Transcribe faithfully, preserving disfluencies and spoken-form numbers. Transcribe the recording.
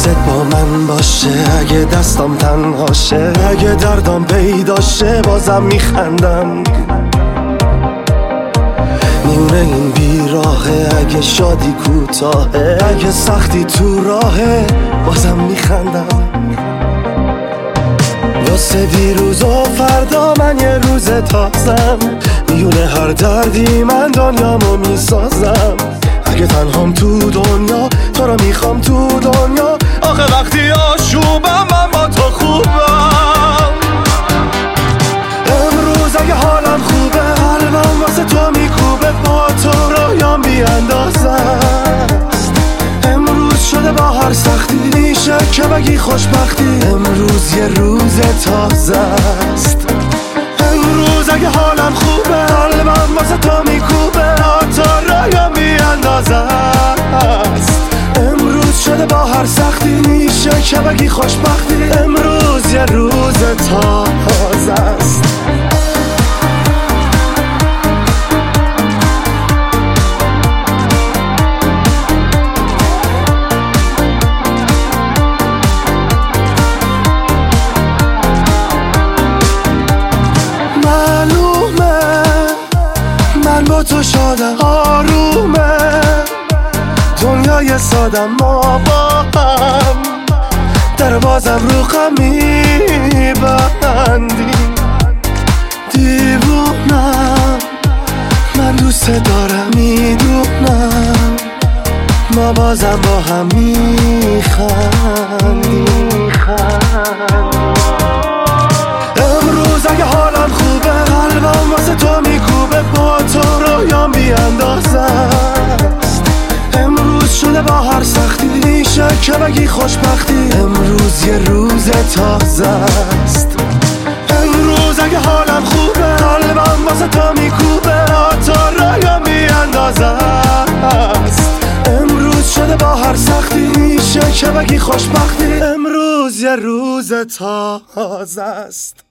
حواست با من باشه، اگه دستم تنهاشه، اگه دردم پیداشه بازم میخندم. میونه این بیراهه، اگه شادی کوتاهه، اگه سختی تو راهه بازم میخندم. واسه دیروز و فردا من یه روز تازم، میونه هر دردی من دنیامو میسازم. اگه تنهام تو دنیا تو رو میخوام تو دنیا، آخه وقتی آشوبم من با تو خوبم. امروز اگه حالم خوبه قلبم واسه تو میکوبه، با تو رویام بیاندازه است. امروز شده با هر سختی میشه که بگی خوشبختی، امروز یه روز تازه است. امروز اگه حالم خوبه قلبم واسه تو میکوبه، با تو رویام بیاندازه است. امروز شده با هر سختی میشه که بگی خوشبختی، امروز یه روز تازه است. من با تو شادم آرومه، دنیای سادم ما با هم، در بازم رو غم میبندیم. دیوونم من دوست دارم میدونم، ما بازم با هم میخندیم. امروز اگه حالم خوبه قلبم واسه تو میکوبه، با تو رویام بیاندازه است. امروز شده با هر سختی میشه که بگی خوشبختی، امروز یه روز تازه است. امروز اگه حالم خوبه قلبم واسه تو میکوبه، با تو رویام بیاندازه است. امروز شده با هر سختی میشه که بگی خوشبختی، امروز یه روز تازه است.